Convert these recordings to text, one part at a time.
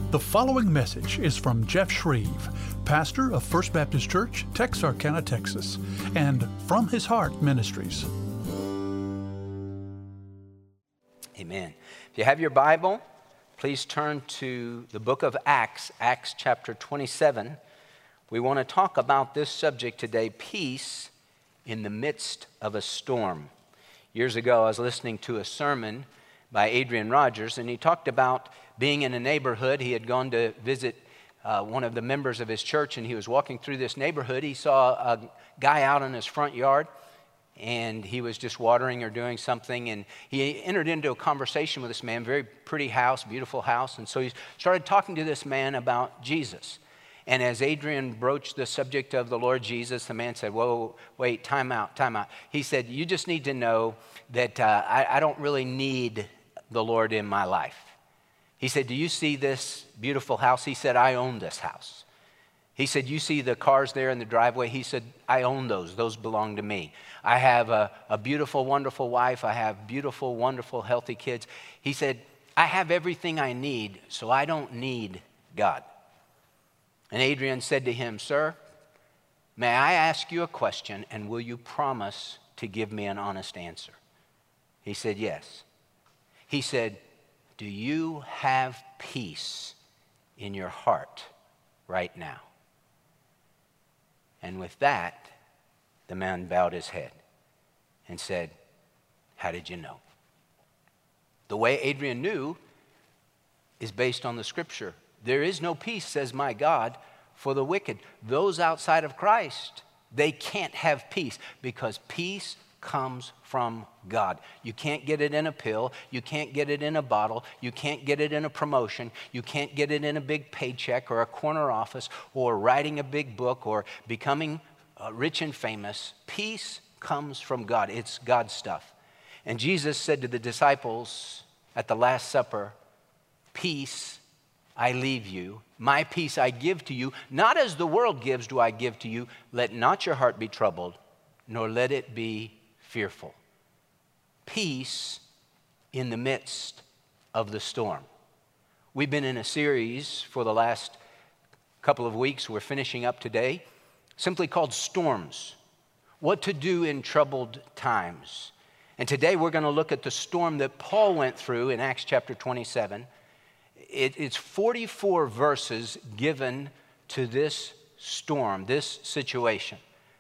The following message is from Jeff Shreve, pastor of First Baptist Church, Texarkana, Texas, and From His Heart Ministries. Amen. If you have your Bible, please turn to the book of Acts, Acts chapter 27. We want to talk about this subject today, peace in the midst of a storm. Years ago, I was listening to a sermon by Adrian Rogers, and he talked about being in a neighborhood. He had gone to visit one of the members of his church, and he was walking through this neighborhood. He saw a guy out in his front yard, and he was just watering or doing something, and he entered into a conversation with this man, very pretty house, beautiful house, and so he started talking to this man about Jesus. And as Adrian broached the subject of the Lord Jesus, the man said, whoa, wait, time out. He said, you just need to know that I don't really need the Lord in my life. He said, do you see this beautiful house? He said, I own this house. He said, you see the cars there in the driveway? He said, I own those. Those belong to me. I have a beautiful, wonderful wife. I have beautiful, wonderful, healthy kids. He said, I have everything I need, so I don't need God. And Adrian said to him, sir, may I ask you a question, and will you promise to give me an honest answer? He said, yes. He said, do you have peace in your heart right now? And with that, the man bowed his head and said, how did you know? The way Adrian knew is based on the scripture. There is no peace, says my God, for the wicked. Those outside of Christ, they can't have peace because peace comes from God. You can't get it in a pill. You can't get it in a bottle. You can't get it in a promotion. You can't get it in a big paycheck or a corner office or writing a big book or becoming rich and famous. Peace comes from God. It's God's stuff. And Jesus said to the disciples at the Last Supper, peace I leave you, my peace I give to you, not as the world gives do I give to you. Let not your heart be troubled, nor let it be fearful. Peace in the midst of the storm. We've been in a series for the last couple of weeks, we're finishing up today, simply called Storms. What to do in troubled times. And today we're going to look at the storm that Paul went through in Acts chapter 27. It's 44 verses given to this storm, this situation.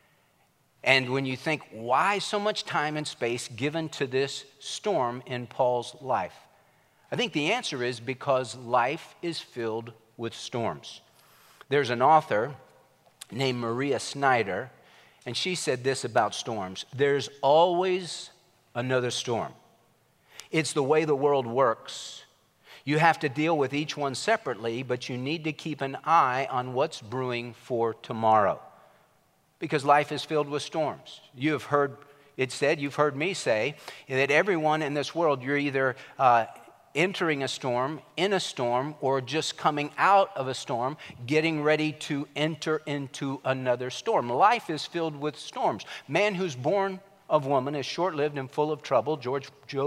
And when you think, why so much time and space given to this storm in Paul's life? I think the answer is because life is filled with storms. There's an author named Maria Snyder, and she said this about storms. There's always another storm. It's the way the world works. You have to deal with each one separately, but you need to keep an eye on what's brewing for tomorrow. Because life is filled with storms. You have heard it said, you've heard me say, that everyone in this world, you're either entering a storm, in a storm, or just coming out of a storm, getting ready to enter into another storm. Life is filled with storms. Man who's born of woman is short-lived and full of trouble, Job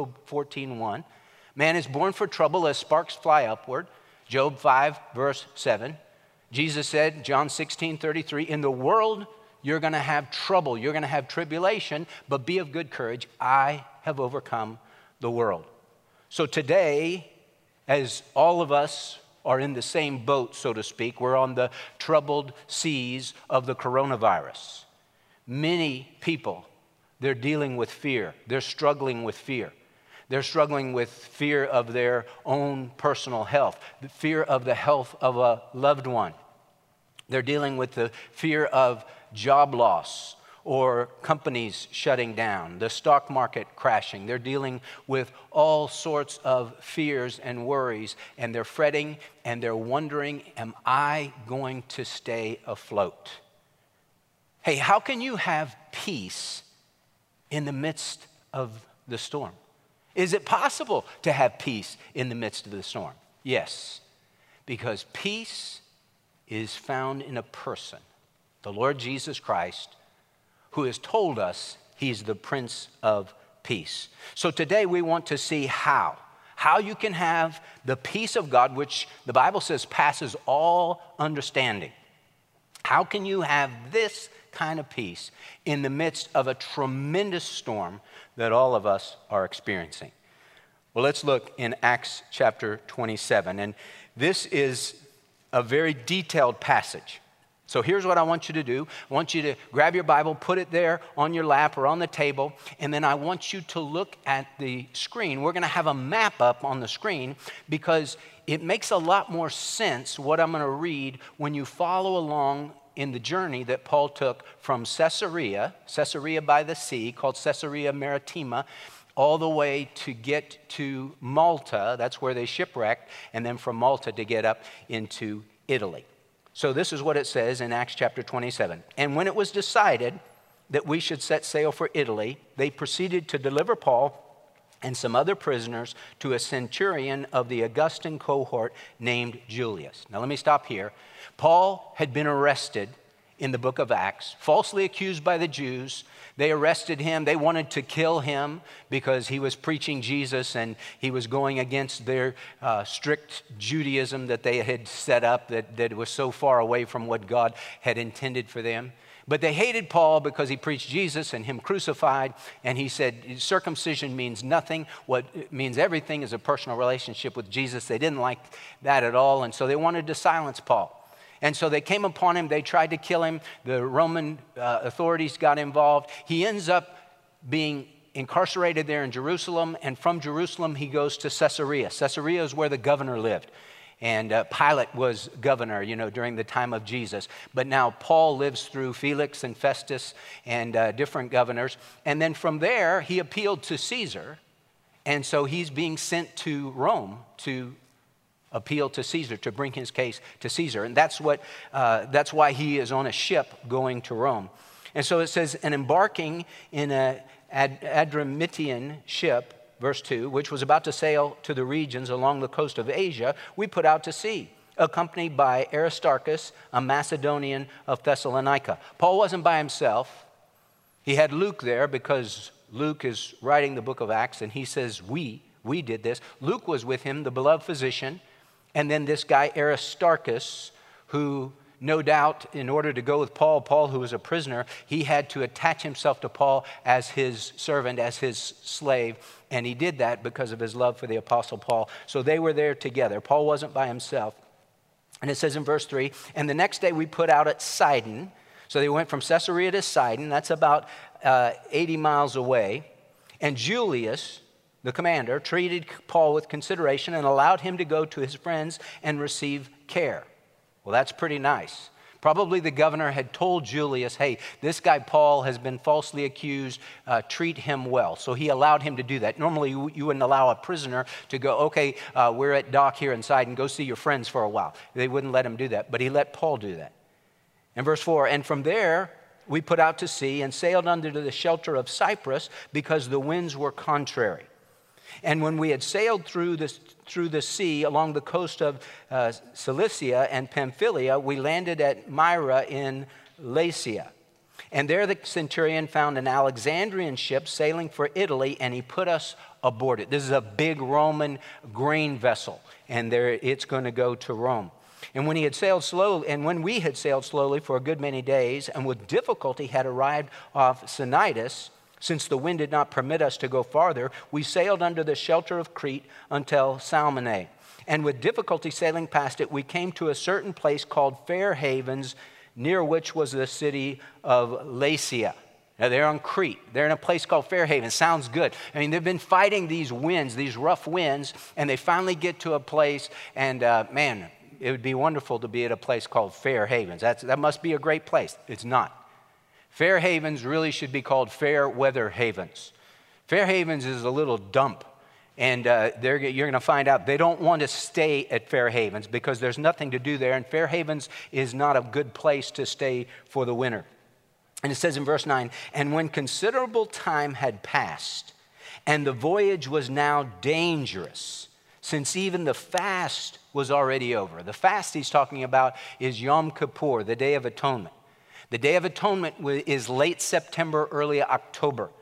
14:1. Man is born for trouble as sparks fly upward, Job 5, verse 7. Jesus said, John 16:33, in the world you're going to have trouble, you're going to have tribulation, but be of good courage. I have overcome the world. So today, as all of us are in the same boat, so to speak, we're on the troubled seas of the coronavirus. Many people, they're dealing with fear. They're struggling with fear. They're struggling with fear of their own personal health, the fear of the health of a loved one. They're dealing with the fear of job loss or companies shutting down, the stock market crashing. They're dealing with all sorts of fears and worries, and they're fretting and they're wondering, am I going to stay afloat? Hey, how can you have peace in the midst of the storm? Is it possible to have peace in the midst of the storm? Yes, because peace is found in a person, the Lord Jesus Christ, who has told us he's the Prince of Peace. So today we want to see how How you can have the peace of God, which the Bible says passes all understanding. How can you have this kind of peace in the midst of a tremendous storm that all of us are experiencing? Well, let's look in Acts chapter 27. And this is a very detailed passage. So here's what I want you to do. I want you to grab your Bible, put it there on your lap or on the table, and then I want you to look at the screen. We're going to have a map up on the screen because it makes a lot more sense what I'm going to read when you follow along in the journey that Paul took from Caesarea by the sea, called Caesarea Maritima, all the way to get to Malta. That's where they shipwrecked, and then from Malta to get up into Italy. So this is what it says in Acts chapter 27. And when it was decided that we should set sail for Italy, they proceeded to deliver Paul and some other prisoners to a centurion of the Augustan cohort named Julius. Now let me stop here. Paul had been arrested in the book of Acts, falsely accused by the Jews. They arrested him. They wanted to kill him because he was preaching Jesus and he was going against their strict Judaism that they had set up that was so far away from what God had intended for them. But they hated Paul because he preached Jesus and him crucified. And he said circumcision means nothing. What means everything is a personal relationship with Jesus. They didn't like that at all. And so they wanted to silence Paul. And so they came upon him. They tried to kill him. The Roman authorities got involved. He ends up being incarcerated there in Jerusalem. And from Jerusalem, he goes to Caesarea. Caesarea is where the governor lived. And Pilate was governor, during the time of Jesus. But now Paul lives through Felix and Festus and different governors. And then from there, he appealed to Caesar. And so he's being sent to Rome to appeal to Caesar, to bring his case to Caesar. And that's why he is on a ship going to Rome. And so it says, and embarking in an Adramyttian ship, verse 2, which was about to sail to the regions along the coast of Asia, we put out to sea, accompanied by Aristarchus, a Macedonian of Thessalonica. Paul wasn't by himself. He had Luke there because Luke is writing the book of Acts, and he says, we did this. Luke was with him, the beloved physician. And then this guy Aristarchus, who no doubt in order to go with Paul, who was a prisoner, he had to attach himself to Paul as his servant, as his slave. And he did that because of his love for the Apostle Paul. So they were there together. Paul wasn't by himself. And it says in verse 3, and the next day we put out at Sidon. So they went from Caesarea to Sidon. That's about 80 miles away. And Julius, the commander, treated Paul with consideration and allowed him to go to his friends and receive care. Well, that's pretty nice. Probably the governor had told Julius, hey, this guy Paul has been falsely accused, treat him well. So he allowed him to do that. Normally you wouldn't allow a prisoner to go, okay, we're at dock here inside and go see your friends for a while. They wouldn't let him do that, but he let Paul do that. In verse 4, and from there we put out to sea and sailed under the shelter of Cyprus because the winds were contrary. And when we had sailed through the sea along the coast of Cilicia and Pamphylia, we landed at Myra in Lycia. And there the centurion found an Alexandrian ship sailing for Italy, and he put us aboard it. This is a big Roman grain vessel, and there it's going to go to Rome. And when we had sailed slowly for a good many days, and with difficulty had arrived off Cnidus, since the wind did not permit us to go farther, we sailed under the shelter of Crete until Salmone. And with difficulty sailing past it, we came to a certain place called Fair Havens, near which was the city of Lasea. Now, they're on Crete. They're in a place called Fair Havens. Sounds good. I mean, they've been fighting these winds, these rough winds, and they finally get to a place, and man, it would be wonderful to be at a place called Fair Havens. That must be a great place. It's not. Fair Havens really should be called Fair Weather Havens. Fair Havens is a little dump, and you're going to find out they don't want to stay at Fair Havens because there's nothing to do there, and Fair Havens is not a good place to stay for the winter. And it says in verse 9, and when considerable time had passed, and the voyage was now dangerous, since even the fast was already over. The fast he's talking about is Yom Kippur, the Day of Atonement. The Day of Atonement is late September, early October.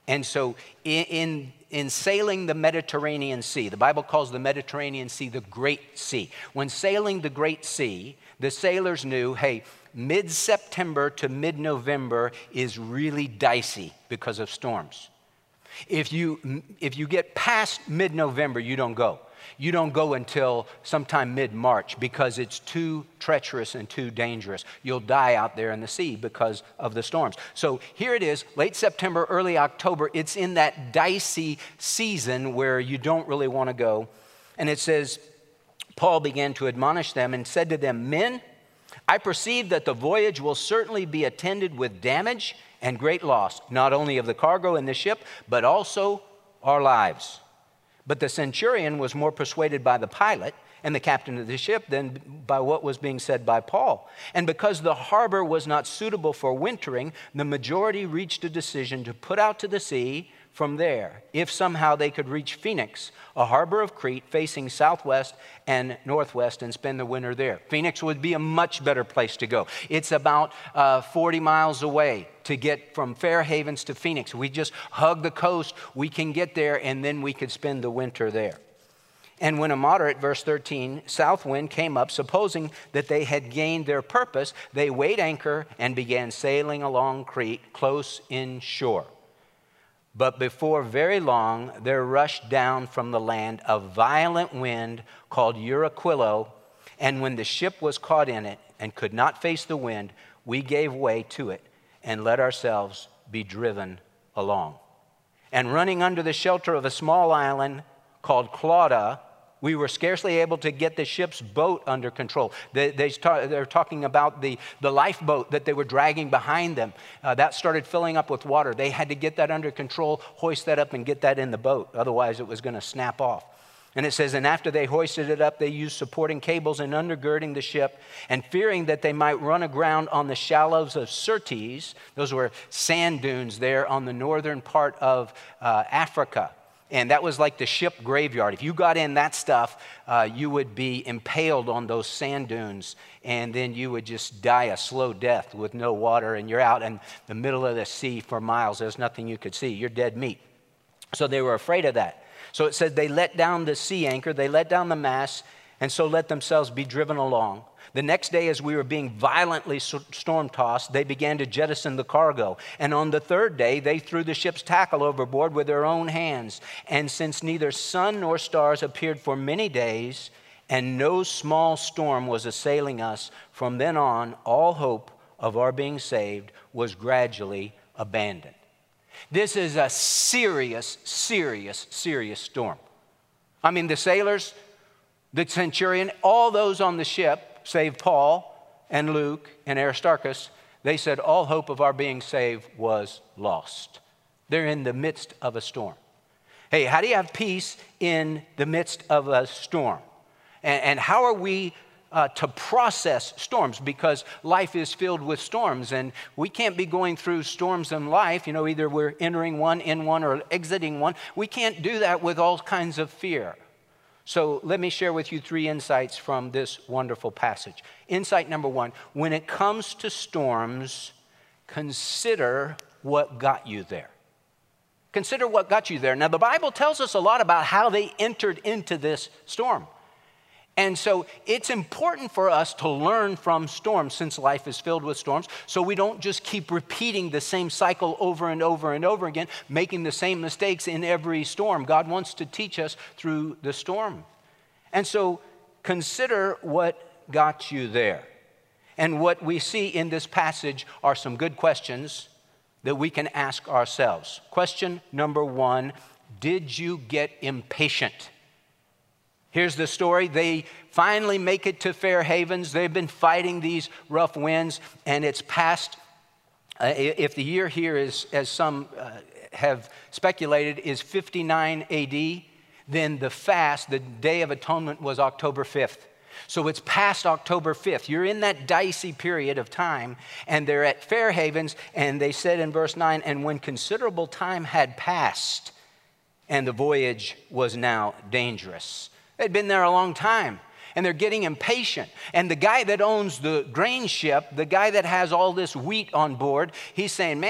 And so in sailing the Mediterranean Sea, the Bible calls the Mediterranean Sea the Great Sea. When sailing the Great Sea, the sailors knew, hey, mid-September to mid-November is really dicey because of storms. If you get past mid-November, you don't go. You don't go until sometime mid-March because it's too treacherous and too dangerous. You'll die out there in the sea because of the storms. So here it is, late September, early October. It's in that dicey season where you don't really want to go. And it says, Paul began to admonish them and said to them, "Men, I perceive that the voyage will certainly be attended with damage and great loss, not only of the cargo in the ship, but also our lives." But the centurion was more persuaded by the pilot and the captain of the ship than by what was being said by Paul. And because the harbor was not suitable for wintering, the majority reached a decision to put out to the sea from there, if somehow they could reach Phoenix, a harbor of Crete facing southwest and northwest, and spend the winter there. Phoenix would be a much better place to go. It's about 40 miles away to get from Fair Havens to Phoenix. We just hug the coast, we can get there, and then we could spend the winter there. And when a moderate, verse 13, south wind came up, supposing that they had gained their purpose, they weighed anchor and began sailing along Crete, close inshore. But before very long, there rushed down from the land a violent wind called Euraquilo, and when the ship was caught in it and could not face the wind, we gave way to it and let ourselves be driven along. And running under the shelter of a small island called Clauda, we were scarcely able to get the ship's boat under control. They're talking about the lifeboat that they were dragging behind them. That started filling up with water. They had to get that under control, hoist that up, and get that in the boat. Otherwise, it was going to snap off. And it says, and after they hoisted it up, they used supporting cables and undergirding the ship, and fearing that they might run aground on the shallows of Syrtis. Those were sand dunes there on the northern part of Africa. And that was like the ship graveyard. If you got in that stuff, you would be impaled on those sand dunes, and then you would just die a slow death with no water, and you're out in the middle of the sea for miles. There's nothing you could see. You're dead meat. So they were afraid of that. So it says they let down the sea anchor, they let down the mast, and so let themselves be driven along. The next day, as we were being violently storm-tossed, they began to jettison the cargo. And on the third day, they threw the ship's tackle overboard with their own hands. And since neither sun nor stars appeared for many days, and no small storm was assailing us, from then on, all hope of our being saved was gradually abandoned. This is a serious, serious, serious storm. I mean, the sailors, the centurion, all those on the ship, save Paul and Luke and Aristarchus, they said all hope of our being saved was lost. They're in the midst of a storm. Hey, how do you have peace in the midst of a storm? And how are we to process storms? Because life is filled with storms, and we can't be going through storms in life. You know, either we're entering one, in one, or exiting one. We can't do that with all kinds of fear. So let me share with you 3 insights from this wonderful passage. Insight number 1, when it comes to storms, consider what got you there. Consider what got you there. Now, the Bible tells us a lot about how they entered into this storm. And so it's important for us to learn from storms, since life is filled with storms, so we don't just keep repeating the same cycle over and over and over again, making the same mistakes in every storm. God wants to teach us through the storm. And so consider what got you there. And what we see in this passage are some good questions that we can ask ourselves. Question number 1, did you get impatient? Here's the story. They finally make it to Fair Havens. They've been fighting these rough winds, and it's past, if the year here is, as some have speculated, is 59 AD, then the fast, the Day of Atonement, was October 5th. So it's past October 5th. You're in that dicey period of time, and they're at Fair Havens, and they said in verse 9, and when considerable time had passed, and the voyage was now dangerous. They'd been there a long time, and they're getting impatient. And the guy that owns the grain ship, the guy that has all this wheat on board, he's saying, man,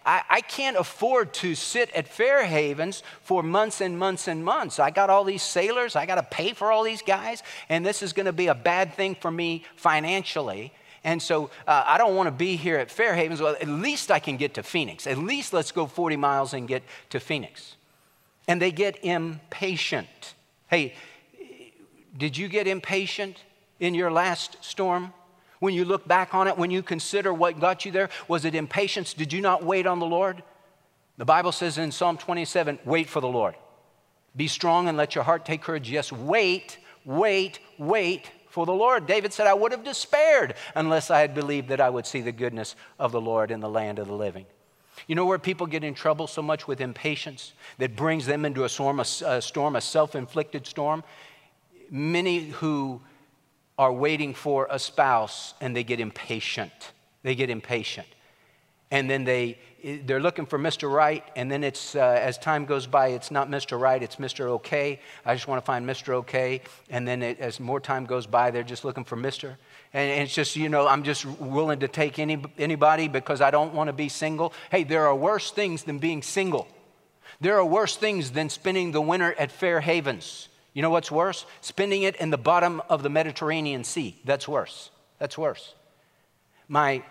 I can't afford to sit at Fair Havens for months and months and months. I got all these sailors. I got to pay for all these guys. And this is going to be a bad thing for me financially. And so I don't want to be here at Fair Havens. Well, at least I can get to Phoenix. At least let's go 40 miles and get to Phoenix. And they get impatient. Hey, did you get impatient in your last storm? When you look back on it, when you consider what got you there, was it impatience? Did you not wait on the Lord? The Bible says in Psalm 27, wait for the Lord. Be strong and let your heart take courage. Yes, wait for the Lord. David said, I would have despaired unless I had believed that I would see the goodness of the Lord in the land of the living. You know where people get in trouble so much with impatience that brings them into a self-inflicted storm? Many who are waiting for a spouse and they get impatient. They get impatient. And then they're looking for Mr. Right, and then it's as time goes by, it's not Mr. Right, it's Mr. Okay. I just want to find Mr. Okay. And then as more time goes by, they're just looking for Mr. And it's just, I'm just willing to take anybody because I don't want to be single. Hey, there are worse things than being single. There are worse things than spending the winter at Fair Havens. You know what's worse? Spending it in the bottom of the Mediterranean Sea. That's worse. That's worse. My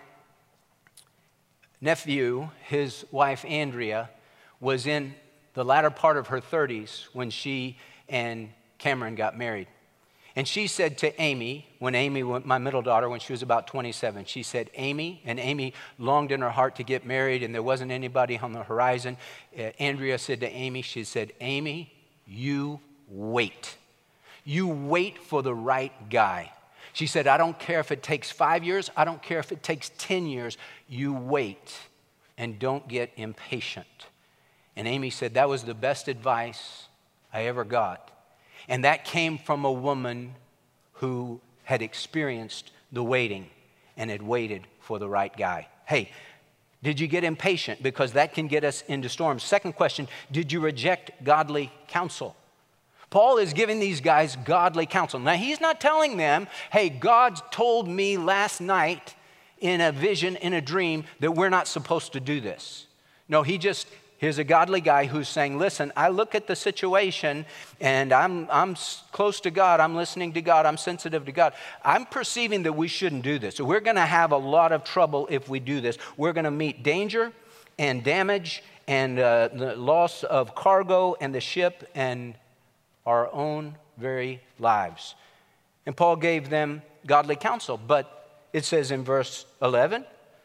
nephew, his wife Andrea, was in the latter part of her 30s when she and Cameron got married. And she said to Amy, my middle daughter, when she was about 27, she said, Amy longed in her heart to get married and there wasn't anybody on the horizon. Andrea said to Amy, she said, Amy, you wait. You wait for the right guy. She said, I don't care if it takes 5 years. I don't care if it takes 10 years. You wait and don't get impatient. And Amy said, that was the best advice I ever got. And that came from a woman who had experienced the waiting and had waited for the right guy. Hey, did you get impatient? Because that can get us into storms. Second question, did you reject godly counsel? Paul is giving these guys godly counsel. Now, he's not telling them, hey, God told me last night in a vision, in a dream, that we're not supposed to do this. No, here's a godly guy who's saying, listen, I look at the situation and I'm close to God. I'm listening to God. I'm sensitive to God. I'm perceiving that we shouldn't do this. So we're going to have a lot of trouble if we do this. We're going to meet danger and damage and the loss of cargo and the ship and our own very lives. And Paul gave them godly counsel. But it says in verse 11,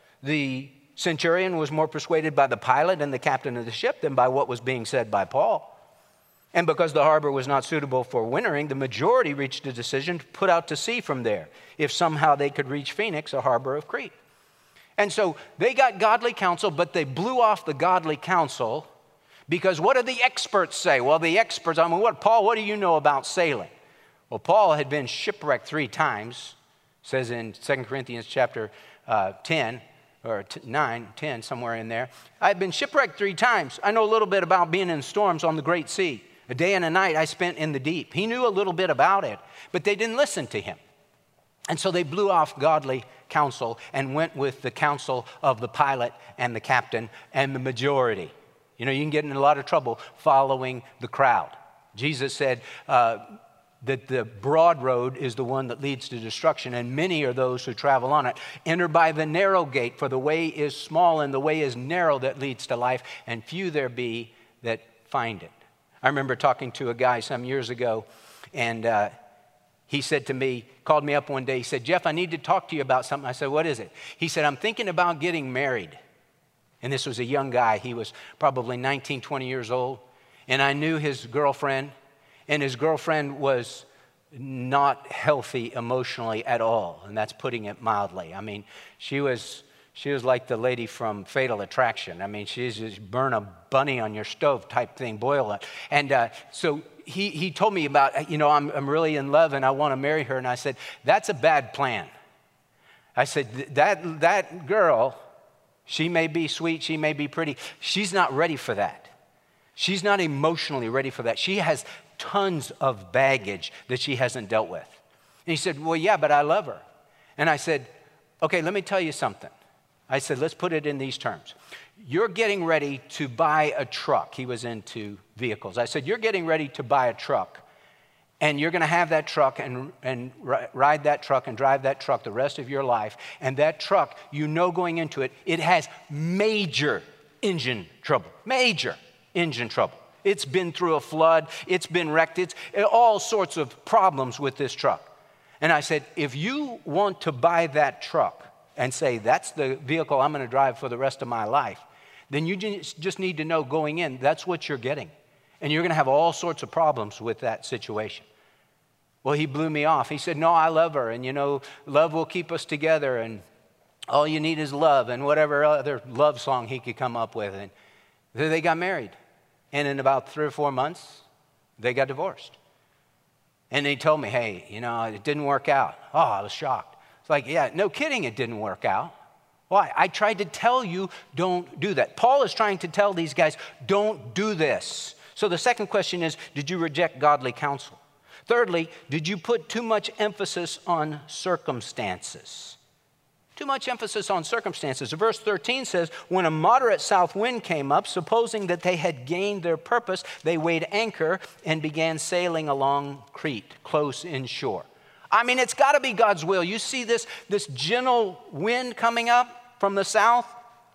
the centurion was more persuaded by the pilot and the captain of the ship than by what was being said by Paul. And because the harbor was not suitable for wintering, the majority reached a decision to put out to sea from there, if somehow they could reach Phoenix, a harbor of Crete. And so they got godly counsel, but they blew off the godly counsel because what do the experts say? Well, the experts, Paul, what do you know about sailing? Well, Paul had been shipwrecked 3 times, says in 2 Corinthians chapter 10, or 9, 10, somewhere in there. I've been shipwrecked 3 times. I know a little bit about being in storms on the great sea. A day and a night I spent in the deep. He knew a little bit about it, but they didn't listen to him. And so they blew off godly counsel and went with the counsel of the pilot and the captain and the majority. You can get in a lot of trouble following the crowd. Jesus said that the broad road is the one that leads to destruction, and many are those who travel on it. Enter by the narrow gate, for the way is small and the way is narrow that leads to life, and few there be that find it. I remember talking to a guy some years ago, and he said to me, called me up one day, he said, Jeff, I need to talk to you about something. I said, what is it? He said, I'm thinking about getting married. And this was a young guy. He was probably 19, 20 years old. And I knew his girlfriend, and his girlfriend was not healthy emotionally at all. And that's putting it mildly. I mean, she was like the lady from Fatal Attraction. I mean, she's just burn a bunny on your stove type thing, boil it. And so he told me about, I'm really in love and I want to marry her. And I said, that's a bad plan. I said, that girl, she may be sweet, she may be pretty. She's not ready for that. She's not emotionally ready for that. She has tons of baggage that she hasn't dealt with. And he said, well, yeah, but I love her. And I said, okay, let me tell you something. I said, let's put it in these terms. You're getting ready to buy a truck. He was into vehicles. I said, you're getting ready to buy a truck. And you're going to have that truck and ride that truck and drive that truck the rest of your life. And that truck, you know going into it, it has major engine trouble. Major engine trouble. It's been through a flood. It's been wrecked. It's all sorts of problems with this truck. And I said, if you want to buy that truck and say, that's the vehicle I'm going to drive for the rest of my life, then you just need to know going in, that's what you're getting. And you're going to have all sorts of problems with that situation. Well, he blew me off. He said, no, I love her. And, love will keep us together. And all you need is love, and whatever other love song he could come up with. And they got married. And in about 3 or 4 months, they got divorced. And he told me, hey, it didn't work out. Oh, I was shocked. It's like, yeah, no kidding, it didn't work out. Why? I tried to tell you, don't do that. Paul is trying to tell these guys, don't do this. So the second question is, did you reject godly counsel? Thirdly, did you put too much emphasis on circumstances? Too much emphasis on circumstances. Verse 13 says, when a moderate south wind came up, supposing that they had gained their purpose, they weighed anchor and began sailing along Crete, close inshore. I mean, it's got to be God's will. You see this gentle wind coming up from the south?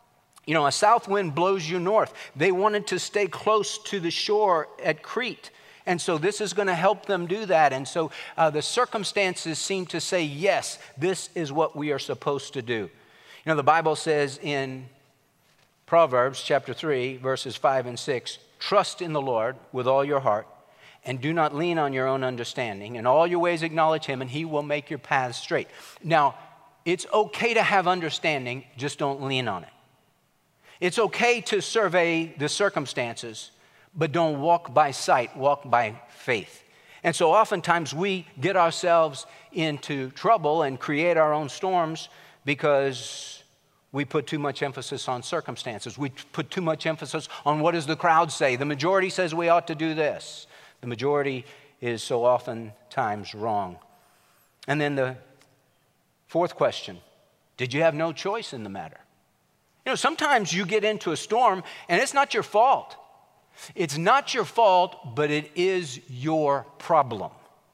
A south wind blows you north. They wanted to stay close to the shore at Crete. And so this is going to help them do that. And so the circumstances seem to say, yes, this is what we are supposed to do. The Bible says in Proverbs chapter 3, verses 5 and 6, trust in the Lord with all your heart and do not lean on your own understanding. In all your ways acknowledge him and he will make your paths straight. Now, it's okay to have understanding, just don't lean on it. It's okay to survey the circumstances, but don't walk by sight, walk by faith. And so oftentimes we get ourselves into trouble and create our own storms because we put too much emphasis on circumstances. We put too much emphasis on what does the crowd say. The majority says we ought to do this. The majority is so oftentimes wrong. And then the fourth question, did you have no choice in the matter? Sometimes you get into a storm and it's not your fault. It's not your fault, but it is your problem.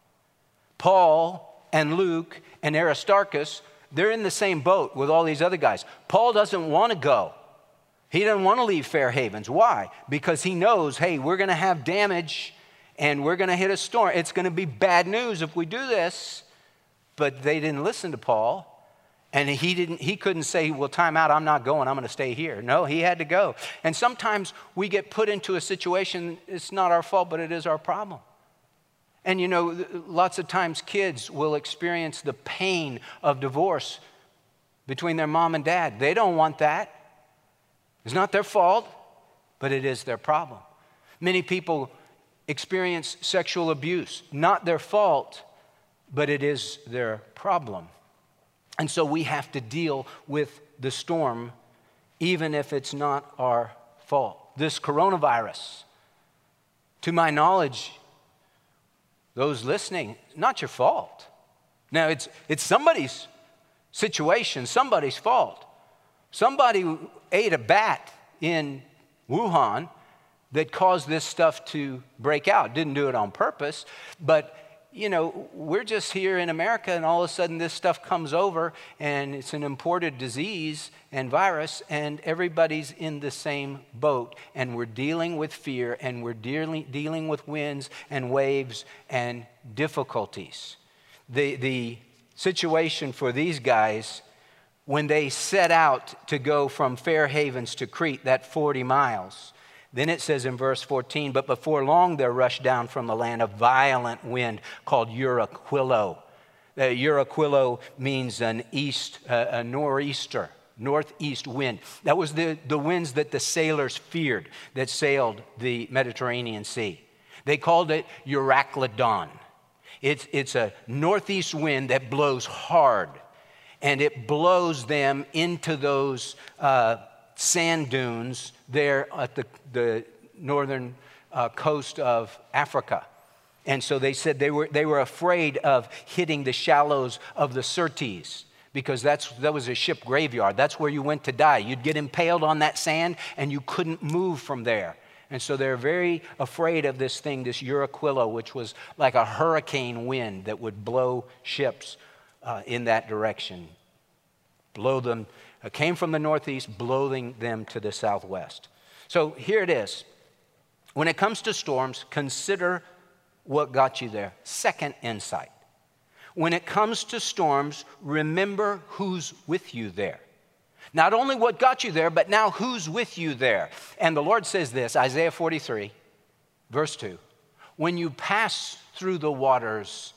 Paul and Luke and Aristarchus, they're in the same boat with all these other guys. Paul doesn't want to go. He doesn't want to leave Fair Havens. Why? Because he knows, hey, we're going to have damage and we're going to hit a storm. It's going to be bad news if we do this. But they didn't listen to Paul. And he couldn't say, well, time out, I'm not going, I'm going to stay here. No, he had to go. And sometimes we get put into a situation, it's not our fault, but it is our problem. And lots of times kids will experience the pain of divorce between their mom and dad. They don't want that. It's not their fault, but it is their problem. Many people experience sexual abuse, not their fault, but it is their problem. And so we have to deal with the storm, even if it's not our fault. This coronavirus, to my knowledge, those listening, not your fault. Now, it's somebody's situation, somebody's fault. Somebody ate a bat in Wuhan that caused this stuff to break out. Didn't do it on purpose, but we're just here in America and all of a sudden this stuff comes over and it's an imported disease and virus and everybody's in the same boat and we're dealing with fear and we're dealing with winds and waves and difficulties. The situation for these guys, when they set out to go from Fair Havens to Crete, that 40 miles, then it says in verse 14, but before long there rushed down from the land a violent wind called Euraquilo. Euraquilo means a northeast wind. That was the winds that the sailors feared that sailed the Mediterranean Sea. They called it Euraclydon. It's a northeast wind that blows hard, and it blows them into those sand dunes there at the northern coast of Africa. And so they said they were afraid of hitting the shallows of the Syrtes because that was a ship graveyard. That's where you went to die. You'd get impaled on that sand, and you couldn't move from there. And so they're very afraid of this thing, this Euraquilo, which was like a hurricane wind that would blow ships in that direction. Blow them, came from the northeast, blowing them to the southwest. So here it is. When it comes to storms, consider what got you there. Second insight. When it comes to storms, remember who's with you there. Not only what got you there, but now who's with you there. And the Lord says this, Isaiah 43, verse 2. When you pass through the waters,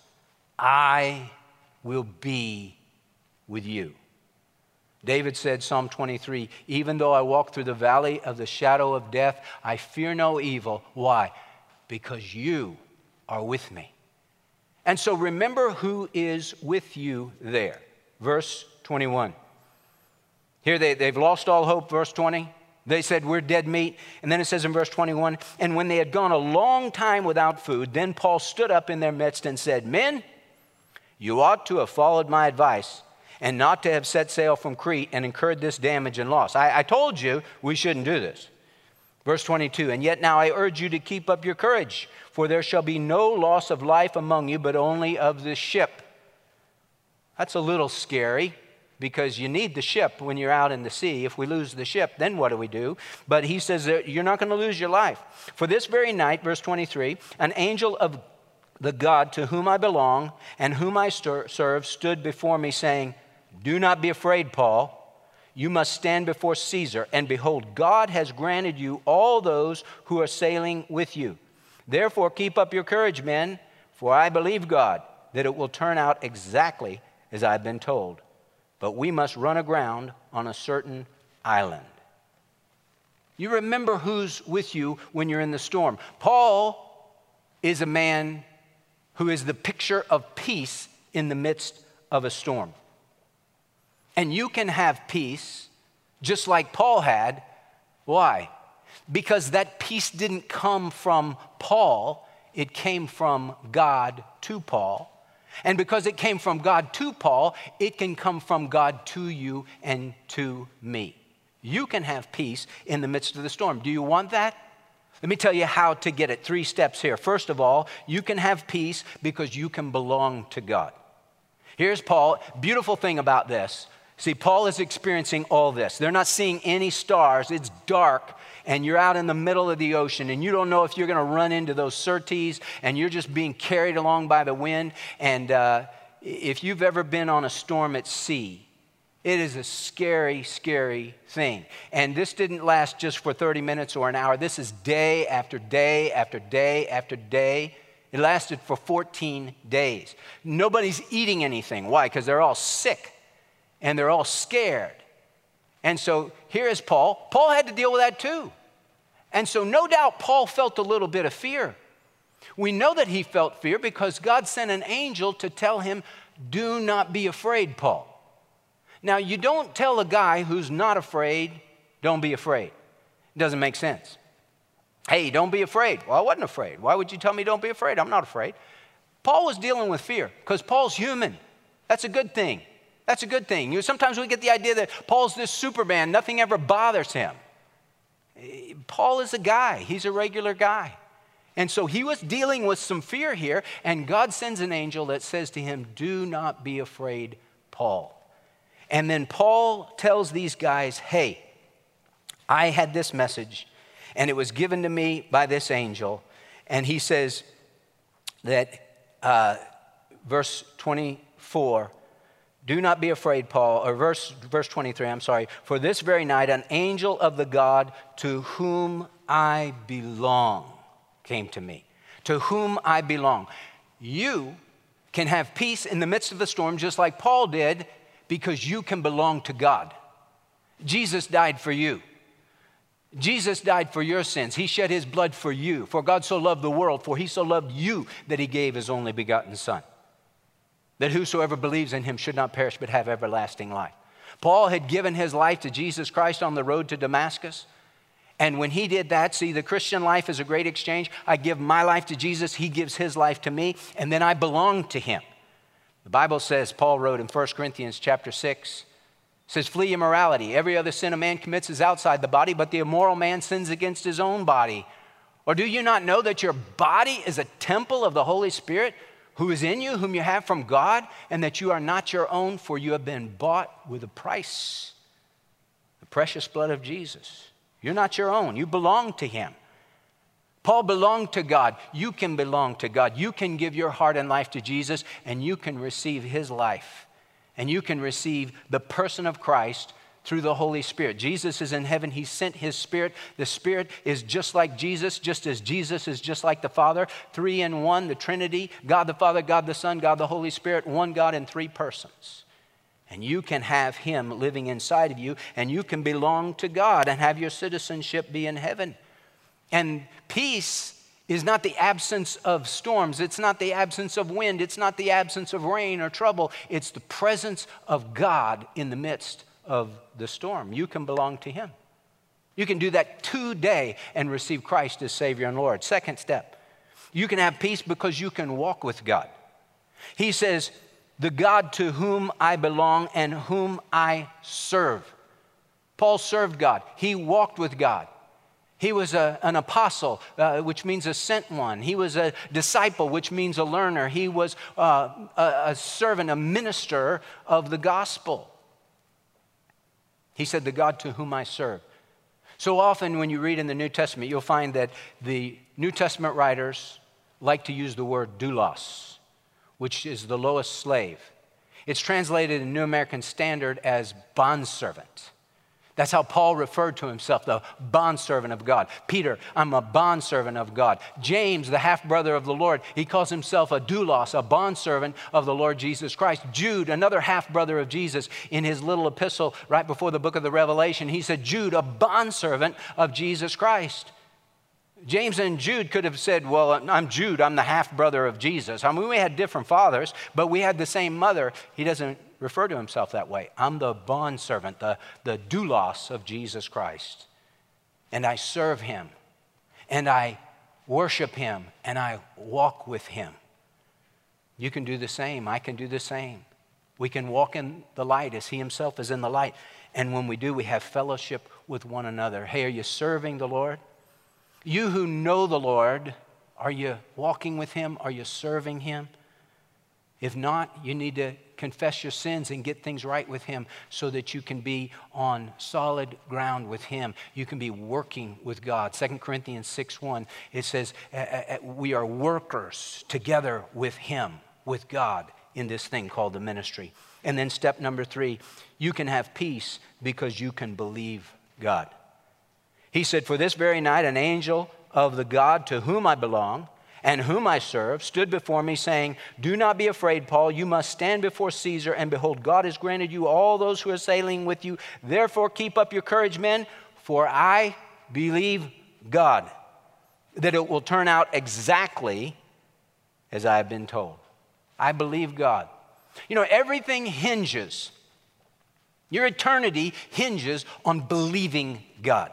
I will be with you. David said, Psalm 23, even though I walk through the valley of the shadow of death, I fear no evil. Why? Because you are with me. And so remember who is with you there. Verse 21. Here they've lost all hope, verse 20. They said, we're dead meat. And then it says in verse 21, and when they had gone a long time without food, then Paul stood up in their midst and said, men, you ought to have followed my advice and not to have set sail from Crete and incurred this damage and loss. I told you we shouldn't do this. Verse 22, and yet now I urge you to keep up your courage, for there shall be no loss of life among you, but only of the ship. That's a little scary, because you need the ship when you're out in the sea. If we lose the ship, then what do we do? But he says that you're not going to lose your life. For this very night, verse 23, an angel of the God to whom I belong and whom I serve stood before me, saying, do not be afraid, Paul. You must stand before Caesar, and behold, God has granted you all those who are sailing with you. Therefore, keep up your courage, men, for I believe God that it will turn out exactly as I've been told. But we must run aground on a certain island. You remember who's with you when you're in the storm. Paul is a man who is the picture of peace in the midst of a storm. And you can have peace just like Paul had. Why? Because that peace didn't come from Paul, it came from God to Paul. And because it came from God to Paul, it can come from God to you and to me. You can have peace in the midst of the storm. Do you want that? Let me tell you how to get it. 3 steps here. First of all, you can have peace because you can belong to God. Here's Paul. Beautiful thing about this. See, Paul is experiencing all this. They're not seeing any stars. It's dark, and you're out in the middle of the ocean, and you don't know if you're going to run into those Surtees, and you're just being carried along by the wind. And if you've ever been on a storm at sea, it is a scary, scary thing. And this didn't last just for 30 minutes or an hour. This is day after day after day after day. It lasted for 14 days. Nobody's eating anything. Why? Because they're all sick. And they're all scared. And so here is Paul. Paul had to deal with that too. And so no doubt Paul felt a little bit of fear. We know that he felt fear because God sent an angel to tell him, do not be afraid, Paul. Now, you don't tell a guy who's not afraid, don't be afraid. It doesn't make sense. Hey, don't be afraid. Well, I wasn't afraid. Why would you tell me don't be afraid? I'm not afraid. Paul was dealing with fear because Paul's human. That's a good thing. That's a good thing. Sometimes we get the idea that Paul's this Superman, nothing ever bothers him. Paul is a guy. He's a regular guy. And so he was dealing with some fear here, and God sends an angel that says to him, do not be afraid, Paul. And then Paul tells these guys, hey, I had this message, and it was given to me by this angel. And he says that, verse 24, do not be afraid, Paul, or verse 23, I'm sorry. For this very night, an angel of the God to whom I belong came to me. To whom I belong. You can have peace in the midst of the storm just like Paul did because you can belong to God. Jesus died for you. Jesus died for your sins. He shed his blood for you. For God so loved the world, for he so loved you that he gave his only begotten Son, that whosoever believes in him should not perish but have everlasting life. Paul had given his life to Jesus Christ on the road to Damascus. And when he did that, see, the Christian life is a great exchange. I give my life to Jesus. He gives his life to me. And then I belong to him. The Bible says, Paul wrote in 1 Corinthians chapter 6, says, flee immorality. Every other sin a man commits is outside the body, but the immoral man sins against his own body. Or do you not know that your body is a temple of the Holy Spirit who is in you, whom you have from God, and that you are not your own, for you have been bought with a price, the precious blood of Jesus. You're not your own. You belong to him. Paul belonged to God. You can belong to God. You can give your heart and life to Jesus, and you can receive his life. And you can receive the person of Christ through the Holy Spirit. Jesus is in heaven. He sent his Spirit. The Spirit is just like Jesus, just as Jesus is just like the Father. 3 in 1, the Trinity, God the Father, God the Son, God the Holy Spirit, one God in 3 persons. And you can have him living inside of you, and you can belong to God and have your citizenship be in heaven. And peace is not the absence of storms. It's not the absence of wind. It's not the absence of rain or trouble. It's the presence of God in the midst of the storm. You can belong to him. You can do that today and receive Christ as Savior and Lord. Second step, you can have peace because you can walk with God. He says, the God to whom I belong and whom I serve. Paul served God. He walked with God. He was an apostle, which means a sent one. He was a disciple, which means a learner. He was a servant, a minister of the gospel. He said, the God to whom I serve. So often when you read in the New Testament, you'll find that the New Testament writers like to use the word doulos, which is the lowest slave. It's translated in New American Standard as bondservant. That's how Paul referred to himself, the bondservant of God. Peter, I'm a bondservant of God. James, the half-brother of the Lord, he calls himself a doulos, a bondservant of the Lord Jesus Christ. Jude, another half-brother of Jesus, in his little epistle right before the book of the Revelation, he said, Jude, a bondservant of Jesus Christ. James and Jude could have said, well, I'm Jude, I'm the half-brother of Jesus. I mean, we had different fathers, but we had the same mother. He doesn't refer to himself that way. I'm the bondservant, the doulos of Jesus Christ. And I serve him, and I worship him, and I walk with him. You can do the same. I can do the same. We can walk in the light as he himself is in the light. And when we do, we have fellowship with one another. Hey, are you serving the Lord? You who know the Lord, are you walking with him? Are you serving him? If not, you need to confess your sins and get things right with him so that you can be on solid ground with him. You can be working with God. 2 Corinthians 6:1, it says, we are workers together with him, with God, in this thing called the ministry. And then step number 3, you can have peace because you can believe God. He said, for this very night, an angel of the God to whom I belong and whom I serve stood before me saying, do not be afraid, Paul. You must stand before Caesar, and behold, God has granted you all those who are sailing with you. Therefore, keep up your courage, men, for I believe God, that it will turn out exactly as I have been told. I believe God. You know, everything hinges, your eternity hinges on believing God.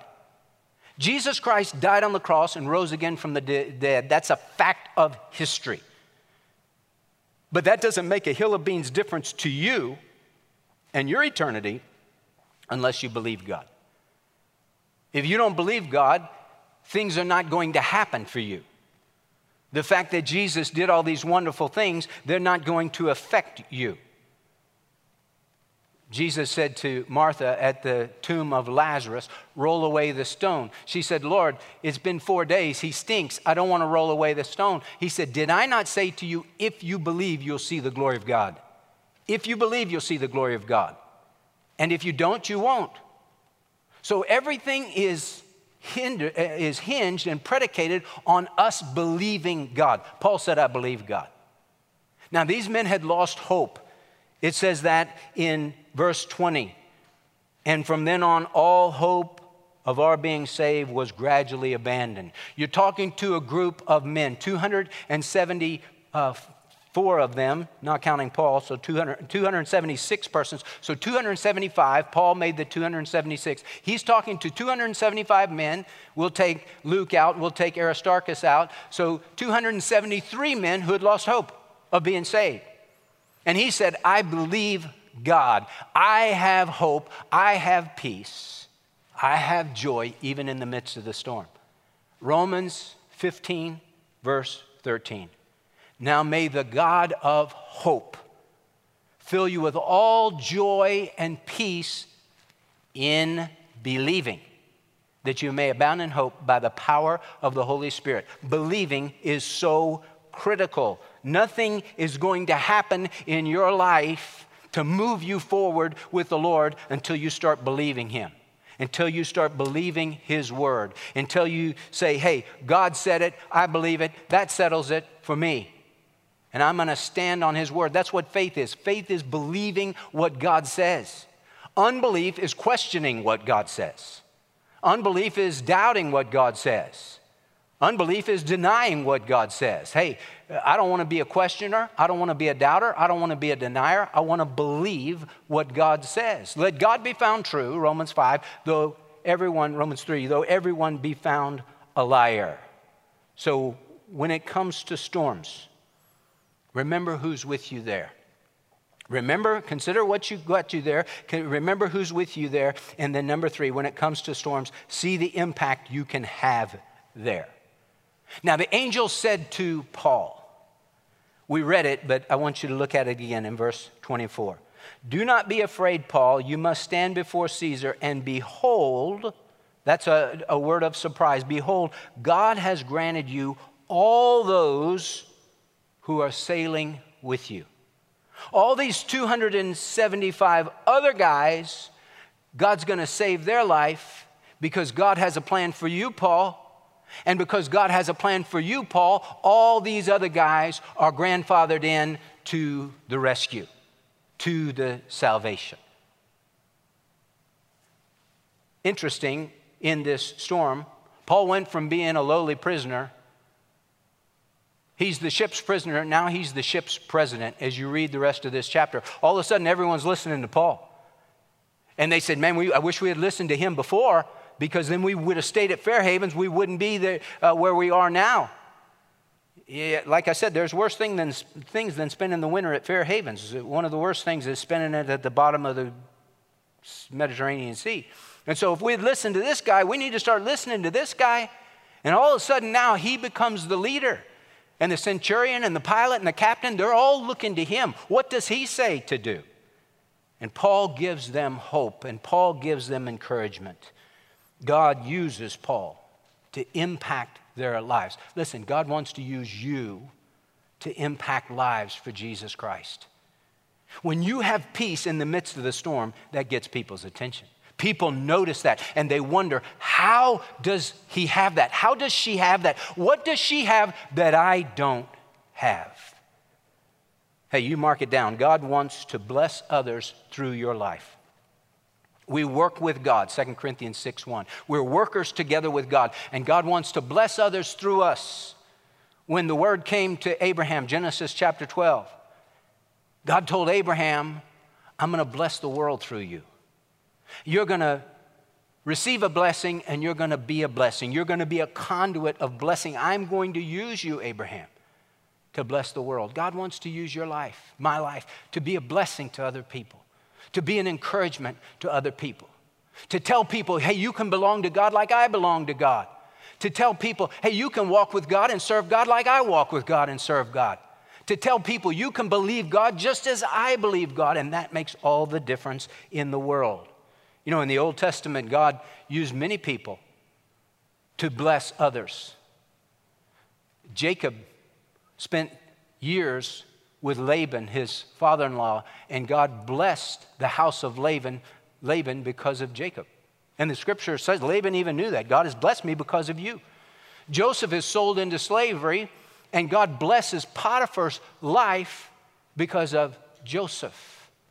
Jesus Christ died on the cross and rose again from the dead. That's a fact of history. But that doesn't make a hill of beans difference to you and your eternity unless you believe God. If you don't believe God, things are not going to happen for you. The fact that Jesus did all these wonderful things, they're not going to affect you. Jesus said to Martha at the tomb of Lazarus, roll away the stone. She said, Lord, it's been 4 days. He stinks. I don't want to roll away the stone. He said, did I not say to you, if you believe, you'll see the glory of God? If you believe, you'll see the glory of God. And if you don't, you won't. So everything is hinged and predicated on us believing God. Paul said, I believe God. Now, these men had lost hope. It says that in verse 20. And from then on, all hope of our being saved was gradually abandoned. You're talking to a group of men, 274 of them, not counting Paul, so 276 persons. So 275, Paul made the 276. He's talking to 275 men. We'll take Luke out, we'll take Aristarchus out. So 273 men who had lost hope of being saved. And he said, I believe God. I have hope. I have peace. I have joy even in the midst of the storm. Romans 15, verse 13. Now may the God of hope fill you with all joy and peace in believing, that you may abound in hope by the power of the Holy Spirit. Believing is so critical. Nothing is going to happen in your life to move you forward with the Lord until you start believing Him, until you start believing His word, until you say, hey, God said it, I believe it, that settles it for me. And I'm going to stand on His word. That's what faith is. Faith is believing what God says. Unbelief is questioning what God says. Unbelief is doubting what God says. Unbelief is denying what God says. Hey, I don't want to be a questioner. I don't want to be a doubter. I don't want to be a denier. I want to believe what God says. Let God be found true, Romans 5, Romans 3, though everyone be found a liar. So when it comes to storms, remember who's with you there. Consider what you got you there. Remember who's with you there. And then number 3, when it comes to storms, see the impact you can have there. Now, the angel said to Paul, we read it, but I want you to look at it again in verse 24. Do not be afraid, Paul. You must stand before Caesar, and behold, that's a word of surprise. Behold, God has granted you all those who are sailing with you. All these 275 other guys, God's going to save their life because God has a plan for you, Paul. And because God has a plan for you, Paul, all these other guys are grandfathered in to the rescue, to the salvation. Interesting, in this storm, Paul went from being a lowly prisoner. He's the ship's prisoner. Now he's the ship's president. As you read the rest of this chapter, all of a sudden everyone's listening to Paul. And they said, man, I wish we had listened to him before, because then we would have stayed at Fair Havens. We wouldn't be there, where we are now. Yeah, like I said, there's worse things than spending the winter at Fair Havens. One of the worst things is spending it at the bottom of the Mediterranean Sea. And so if we had listened to this guy, we need to start listening to this guy. And all of a sudden now he becomes the leader. And the centurion and the pilot and the captain, they're all looking to him. What does he say to do? And Paul gives them hope, and Paul gives them encouragement. God uses Paul to impact their lives. Listen, God wants to use you to impact lives for Jesus Christ. When you have peace in the midst of the storm, that gets people's attention. People notice that, and they wonder, how does he have that? How does she have that? What does she have that I don't have? Hey, you mark it down. God wants to bless others through your life. We work with God, 2 Corinthians 6:1. We're workers together with God, and God wants to bless others through us. When the word came to Abraham, Genesis chapter 12, God told Abraham, I'm going to bless the world through you. You're going to receive a blessing, and you're going to be a blessing. You're going to be a conduit of blessing. I'm going to use you, Abraham, to bless the world. God wants to use your life, my life, to be a blessing to other people, to be an encouragement to other people, to tell people, hey, you can belong to God like I belong to God, to tell people, hey, you can walk with God and serve God like I walk with God and serve God, to tell people you can believe God just as I believe God, and that makes all the difference in the world. You know, in the Old Testament, God used many people to bless others. Jacob spent years with Laban, his father-in-law, and God blessed the house of Laban because of Jacob. And the scripture says Laban even knew that. God has blessed me because of you. Joseph is sold into slavery, and God blesses Potiphar's life because of Joseph.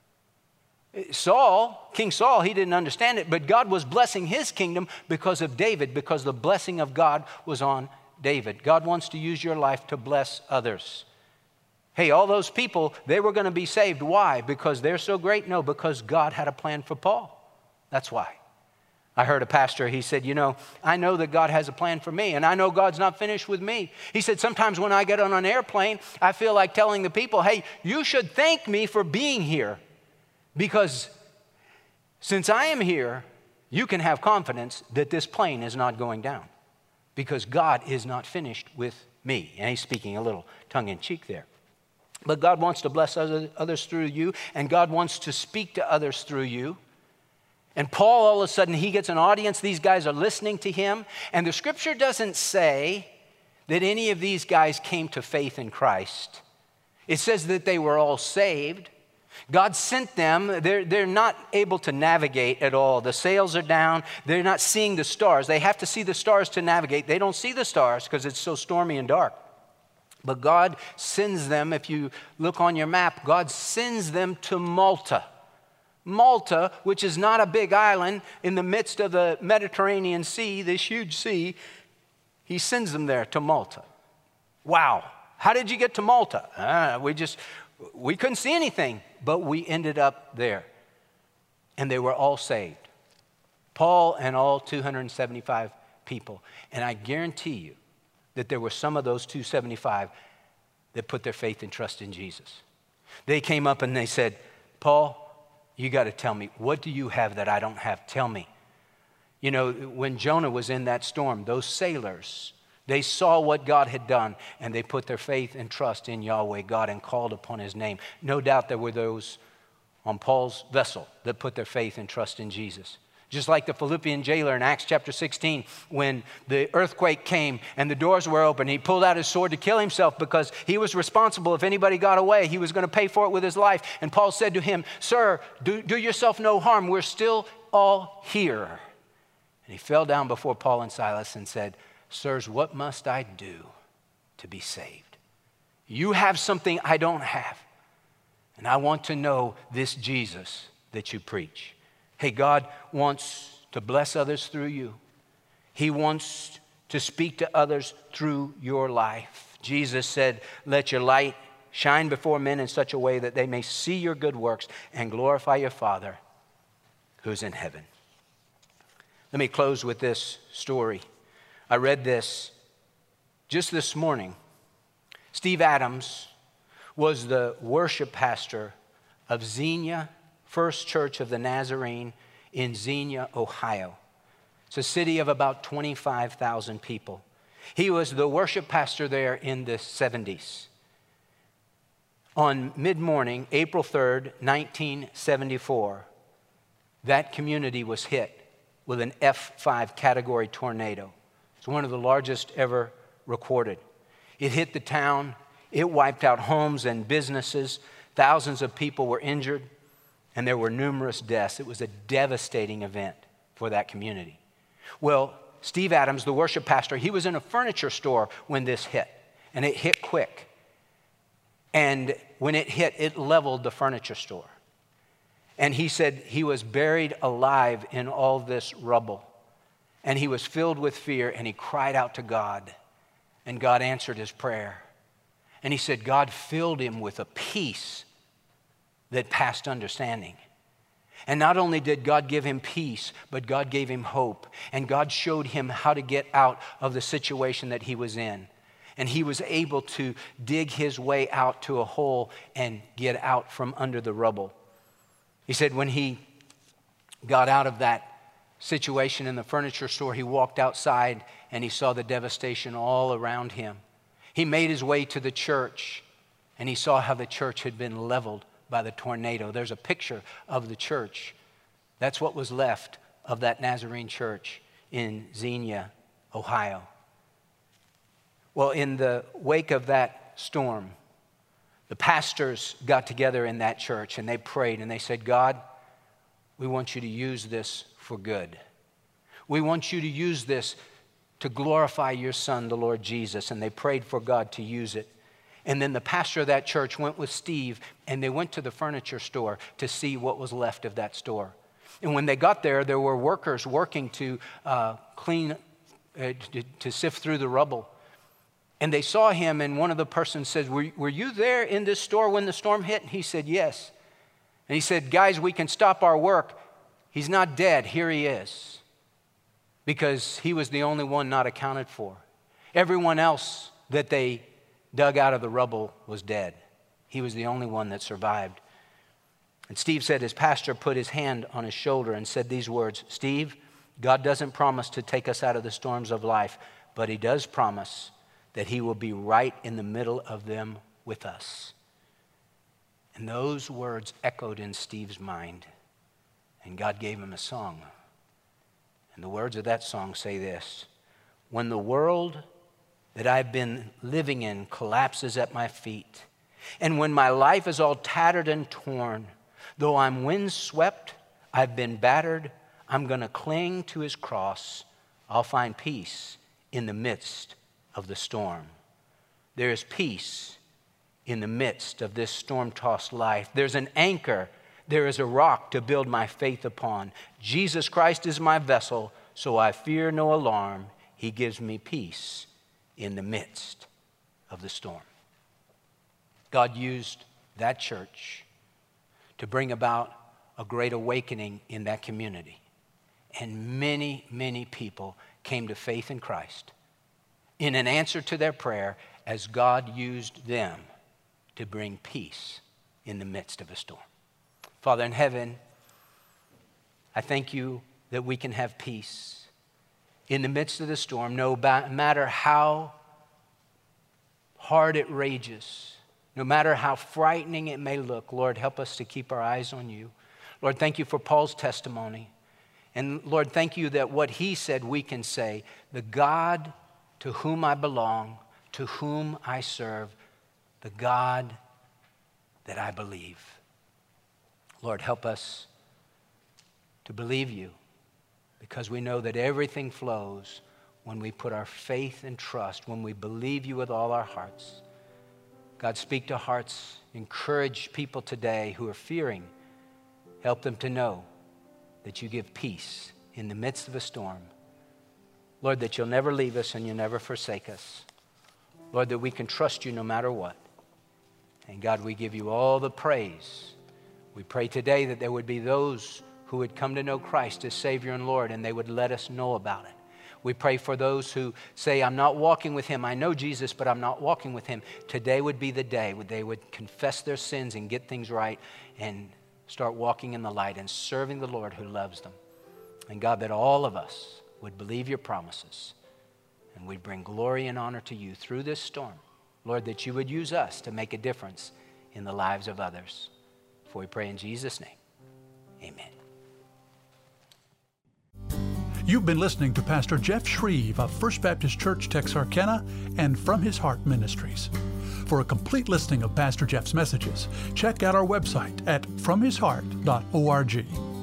King Saul, he didn't understand it, but God was blessing his kingdom because of David, because the blessing of God was on David. God wants to use your life to bless others. Hey, all those people, they were going to be saved. Why? Because they're so great? No, because God had a plan for Paul. That's why. I heard a pastor, he said, I know that God has a plan for me, and I know God's not finished with me. He said, sometimes when I get on an airplane, I feel like telling the people, hey, you should thank me for being here, because since I am here, you can have confidence that this plane is not going down, because God is not finished with me. And he's speaking a little tongue-in-cheek there. But God wants to bless others through you, and God wants to speak to others through you. And Paul, all of a sudden, he gets an audience. These guys are listening to him. And the scripture doesn't say that any of these guys came to faith in Christ. It says that they were all saved. God sent them. They're not able to navigate at all. The sails are down. They're not seeing the stars. They have to see the stars to navigate. They don't see the stars because it's so stormy and dark. But God sends them, if you look on your map, God sends them to Malta. Malta, which is not a big island in the midst of the Mediterranean Sea, this huge sea, he sends them there to Malta. Wow. How did you get to Malta? We couldn't see anything, but we ended up there. And they were all saved. Paul and all 275 people. And I guarantee you that there were some of those 275 that put their faith and trust in Jesus. They came up and they said, Paul, you got to tell me, what do you have that I don't have? Tell me. When Jonah was in that storm, those sailors, they saw what God had done, and they put their faith and trust in Yahweh God and called upon his name. No doubt there were those on Paul's vessel that put their faith and trust in Jesus. Just like the Philippian jailer in Acts chapter 16, when the earthquake came and the doors were open, he pulled out his sword to kill himself because he was responsible. If anybody got away, he was going to pay for it with his life. And Paul said to him, sir, do yourself no harm. We're still all here. And he fell down before Paul and Silas and said, sirs, what must I do to be saved? You have something I don't have. And I want to know this Jesus that you preach. Hey, God wants to bless others through you. He wants to speak to others through your life. Jesus said, let your light shine before men in such a way that they may see your good works and glorify your Father who's in heaven. Let me close with this story. I read this just this morning. Steve Adams was the worship pastor of Xenia First Church of the Nazarene in Xenia, Ohio. It's a city of about 25,000 people. He was the worship pastor there in the 70s. On mid-morning, April 3rd, 1974, that community was hit with an F5 category tornado. It's one of the largest ever recorded. It hit the town. It wiped out homes and businesses. Thousands of people were injured. And there were numerous deaths. It was a devastating event for that community. Well, Steve Adams, the worship pastor, he was in a furniture store when this hit. And it hit quick. And when it hit, it leveled the furniture store. And he said he was buried alive in all this rubble. And he was filled with fear, and he cried out to God. And God answered his prayer. And he said God filled him with a peace that passed understanding. And not only did God give him peace, but God gave him hope. And God showed him how to get out of the situation that he was in. And he was able to dig his way out to a hole and get out from under the rubble. He said when he got out of that situation in the furniture store, he walked outside and he saw the devastation all around him. He made his way to the church and he saw how the church had been leveled by the tornado. There's a picture of the church. That's what was left of that Nazarene church in Xenia, Ohio. Well, in the wake of that storm, the pastors got together in that church and they prayed and they said, God, we want you to use this for good. We want you to use this to glorify your Son, the Lord Jesus. And they prayed for God to use it. And then the pastor of that church went with Steve and they went to the furniture store to see what was left of that store. And when they got there, there were workers working to sift through the rubble. And they saw him, and one of the persons said, were you there in this store when the storm hit? And he said, yes. And he said, guys, we can stop our work. He's not dead. Here he is. because he was the only one not accounted for. Everyone else that they dug out of the rubble was dead. He was the only one that survived. And Steve said his pastor put his hand on his shoulder and said these words, "Steve, God doesn't promise to take us out of the storms of life, but he does promise that he will be right in the middle of them with us." And those words echoed in Steve's mind. And God gave him a song. And the words of that song say this: "When the world that I've been living in collapses at my feet, and when my life is all tattered and torn, though I'm windswept, I've been battered, I'm going to cling to his cross. I'll find peace in the midst of the storm." There is peace in the midst of this storm-tossed life. There's an anchor. There is a rock to build my faith upon. Jesus Christ is my vessel, so I fear no alarm. He gives me peace in the midst of the storm. God used that church to bring about a great awakening in that community. And many, many people came to faith in Christ in an answer to their prayer as God used them to bring peace in the midst of a storm. Father in heaven, I thank you that we can have peace in the midst of the storm, no matter how hard it rages, no matter how frightening it may look. Lord, help us to keep our eyes on you. Lord, thank you for Paul's testimony. And Lord, thank you that what he said we can say. The God to whom I belong, to whom I serve, the God that I believe. Lord, help us to believe you, because we know that everything flows when we put our faith and trust, when we believe you with all our hearts. God, speak to hearts, encourage people today who are fearing. Help them to know that you give peace in the midst of a storm. Lord, that you'll never leave us and you'll never forsake us. Lord, that we can trust you no matter what. And God, we give you all the praise. We pray today that there would be those who would come to know Christ as Savior and Lord, and they would let us know about it. We pray for those who say, I'm not walking with him. I know Jesus, but I'm not walking with him. Today would be the day when they would confess their sins and get things right and start walking in the light and serving the Lord who loves them. And God, that all of us would believe your promises and we'd bring glory and honor to you through this storm. Lord, that you would use us to make a difference in the lives of others. For we pray in Jesus' name, amen. You've been listening to Pastor Jeff Shreve of First Baptist Church, Texarkana, and From His Heart Ministries. For a complete listing of Pastor Jeff's messages, check out our website at fromhisheart.org.